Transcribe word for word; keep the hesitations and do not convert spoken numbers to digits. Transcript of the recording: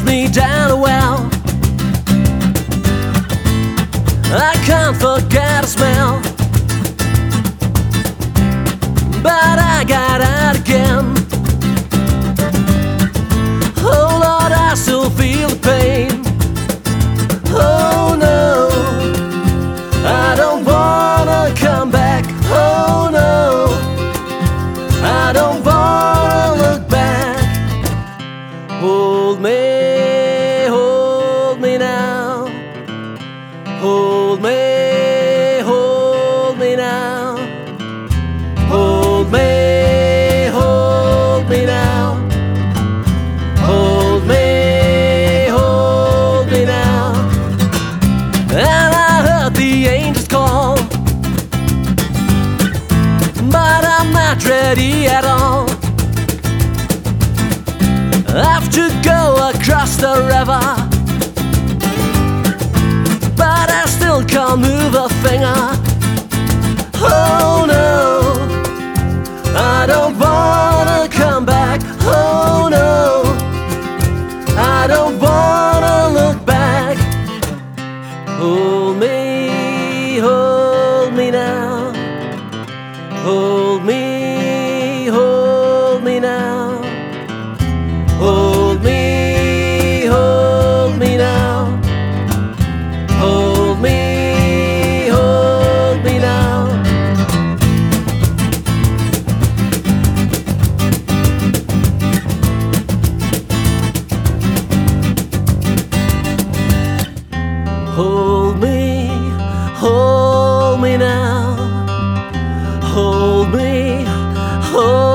me down a well. I can't forget a smell, but I got out again. Oh Lord, I still feel the pain. Oh no, I don't wanna come back. Oh no, I don't wanna look back. Hold me, hold me now. Hold me, hold me now. Hold me, hold me now. Hold me, hold me now. And I heard the angels call, but I'm not ready at all. I have to go across the river, but I still can't move a finger. Oh no, I don't wanna come back. Oh no, I don't wanna look back. Hold me, hold me now. Hold me, hold me now. Hold me, hold me now. Hold me, hold me now. Hold me, hold me now. Hold me, hold